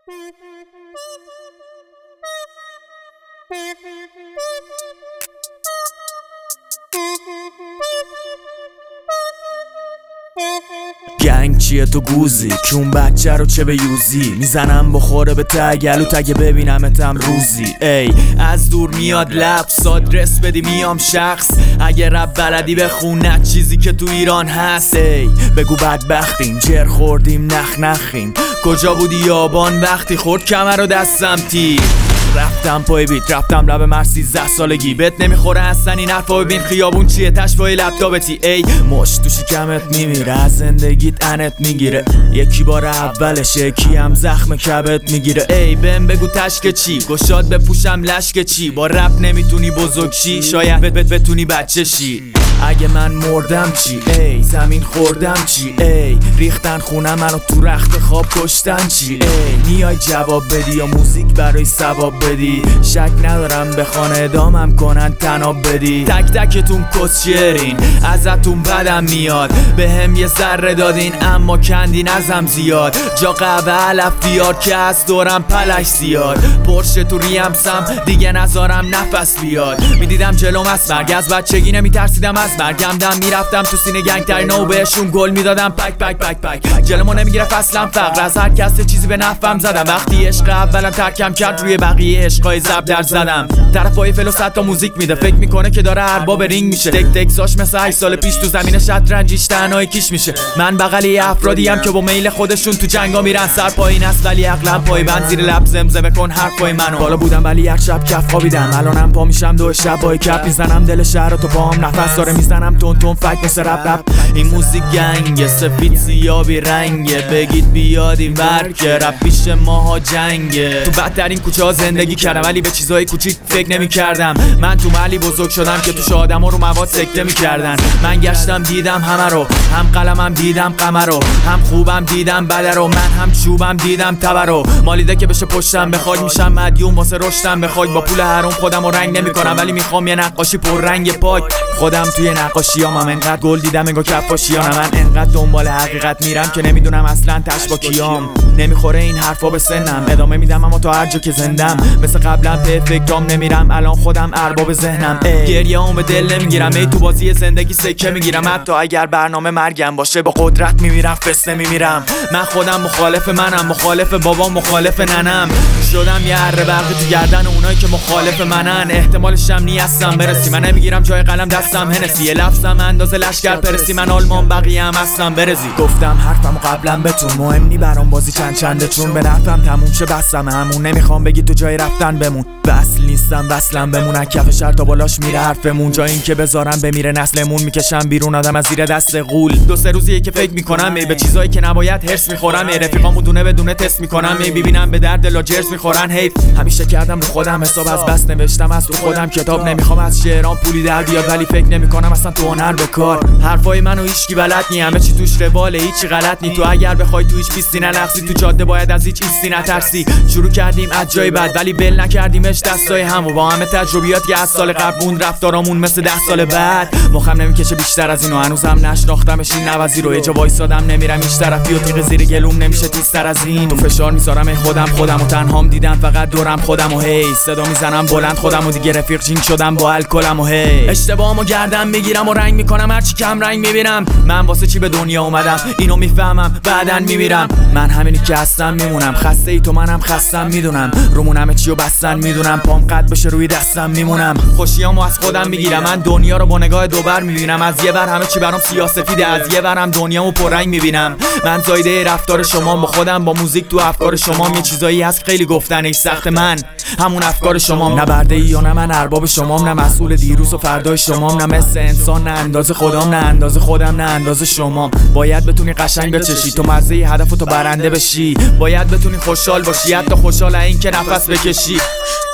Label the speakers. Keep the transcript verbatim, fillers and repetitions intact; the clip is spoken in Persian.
Speaker 1: گنگ چیه تو گوزی کون بچه رو چه به یوزی میزنم بخوره به تگلو تگه ببینمتم روزی. ای از دور میاد لفظ آدرس بدی میام شخص اگه رب بلدی بخونه چیزی که تو ایران هست. ای بگو بدبختیم جر خوردیم نخ نخیم کجا بودی یابان وقتی خورد کمر رو دستم تیر رفتم پای بیت رفتم لب مر سیزده سالگی بهت نمیخوره اصلا این حرفا ببین خیابون چیه تش پای لپتاپتی. ای مش تو شکمت میمیره از زندگیت انت میگیره یکی بار اولشه یکی هم زخم کبت میگیره. ای بهم بگو تشک چی گشاد بپوشم لشک چی با رپ نمیتونی بزرگ شی شاید بت بت بتونی بچه شی. اگه من مردم چی ای زمین خوردم چی ای ریختن خونه منو تو رخت خواب کشتن چی ای میای جواب بدی یا موزیک برای ثواب بدی شک ندارم به خانه ادامم کنن تناب بدی. تک تکتون کسچرین ازتون بدم میاد به هم یه ذره دادین اما کندین ازم زیاد جا قهوه علف بیار که از دورم پلش زیاد پرشه تو ریمسم دیگه نذارم نفس بیاد میدیدم جلوم از مرگ از بچگی نمیترسیدم از مرگم دم میرفتم تو سینه گنگ ترینا و بهشون گل میدادم پک پک پک پک جلومو نمیگرفت اصلا فقر از هر کس چیزی به نفعم زدم وقتی عشق اولم ترکم کرد روی بقیه عشقای زب در زدم طرف پای فلو صد تا موزیک میده فکر میکنه که داره ارباب رینگ میشه تک تکساش مثل هشت سال پیش تو زمین شطرنجیش تنهایی کیش میشه. من بغلی افرادیم که با میل خودشون تو جنگا میرن سر پایین است ولی عقلم پای بند زیر لب زمزمه کن حرفای منو بالا بودم ولی یک شب کف خوابیدم الانم پا میشم دو شب با کپ میزنم دل شهر تو پاهم نفس داره میزنم تون تون فک مثل رپ رپ این موزیک گنگه سفید سیابی رنگه بگید بیادی ور که رپ پیش ماها جنگه. تو بدترین کوچه ها زندگی کردم ولی به چیزای کوچیک فکر نمی کردم من تو محلی بزرگ شدم که توش آدما رو مواد سکته میکردن من گشتم دیدم همه رو هم قلمم دیدم قمر رو هم خوبم دیدم بده رو من هم چوبم دیدم تبر رو مالیده که بشه پشتم بخواد میشم مدیون واسه رشدم بخواد با پول حرام خودم رو رنگ نمیکنم ولی میخوام یه نقاشی پر رنگ پاک خودم توی نقاشیام من انقدر گل دیدم انگار کفاشیام من انقدر دنبال حقیقت میرم که نمیدونم اصلا تش با کیام نمیخوره این حرفا به سنم ادامه میدم اما تا هر جا که زندم مثل قبلا به فکرام نمیرم الان خودم ارباب ذهنم گریه‌ام به دل نمیگیرم ای تو بازی زندگی سکه میگیرم حتی اگر برنامه مرگم باشه با قدرت میمیرم فسته میمیرم من خودم مخالف منم مخالف بابام مخالف ننم شدم یه اره برقی تو گردن اونایی که مخالف منن احتمالش هم نیستم برسی من نمیگیرم جای قلم دستم هنسی یه لفظم اندازه لشکر پرسی من آلمان بقیه هم هستم برزی گفتم حرفمو قبلا بهتون مهم نی برام بازی چند چنده چون به نفعم تموم شه بسم همون نمیخوام بگی تو جای رفتن بمون وصل نیستم وصلم بمون کف شهر تا بالاش میره حرفمون جای این که بذارم بمیره نسلمون میکشم بیرون آدم از زیر دست غول دو سه روزیه که فکر میکنم ای به چیزایی که نباید هرس میخورم ای رفیقامو دونه بدونه تست میکنم ای ببینم به درد لاجرز میخورن حیف همیشه کردم رو خودم حساب از بس نوشتم از تو خودم کتاب نمیخوام از شعرام پولی در بیاد ولی فکر نمیکنم اصلا تو هنر به کار حرفای منو هیچکی بلد نی همه چی توش رواله هیچی غلط نی تو اگر بخوای تو هیچ پیستی نلغزی تو جاده باید از هیچ ایستی نترسی شروع کردیم از جای بد ولی بل نکردیمش دستای هم و با همه تجربیاتی که از سال قبل موند رفتارامون مثل ده سال بعد مخم نمیکشه بیشتر از اینو هنوزم نشناختمش این نوازی رو یه جا وایسادم نمیرم هیچ طرفی و تیغ زیر گلوم نمیشه تیزتر از این تو فشار میذارم ای خودم خودم و تنهام دیدم فقط دورم خودم و هی صدا میزنم بلند خودم و دیگه رفیق جینگ شدم با الکلم و هی اشتباهمو گردم میگیرم و رنگ میکنم هرچی کم رنگ میبینم من واسه چی به دنیا اومدم اینو میفهمم بعدن میمیرم من همینی که هستم میمونم خسته ای تو منم خستم میدونم رومون همه چیو بستن میدونم پام قد بشه روی دستم میمونم خوشیامو از خودم میگیرم من دنیا رو با نگاه دوبر میبینم از یه ور همه چی برام سیاه‌سفیده از یه ورم دنیامو پررنگ میبینم من زایده رفتار شما با خودم با موزیک تو افکار شما یه چیزایی هست خیلی گفتن ای سخت من همون افکار شما نه برده ای یا نه من ارباب شمام نه مسئول دیروز و فردای شمام نه مثل انسان نه اندازه خودم نه اندازه خودم نه اندازه شما باید بتونی قشنگ بچشی تو مزه هدف تو برنده بشی باید بتونی خوشحال باشی حتی خوشحال این که نفس بکشی